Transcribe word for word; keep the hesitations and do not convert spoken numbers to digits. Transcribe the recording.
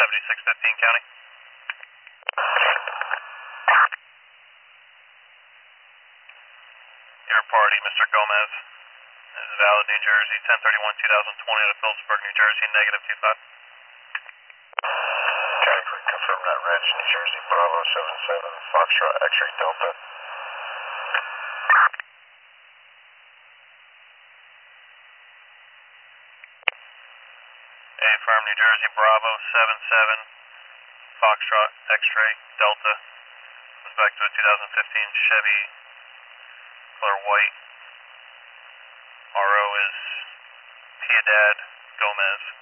seventy-six fifteen County. Your party, Mister Gomez. This is valid, New Jersey, ten thirty-one twenty twenty out of Phillipsburg, New Jersey, negative two five. County, confirm that ranch, New Jersey, Bravo seven seven, Foxtrot, X-ray Delta. Affirm, New Jersey, Bravo seven seven, Foxtrot, X-ray Delta. Goes back to a two thousand fifteen Chevy, color white. R O is Piedad Gomez.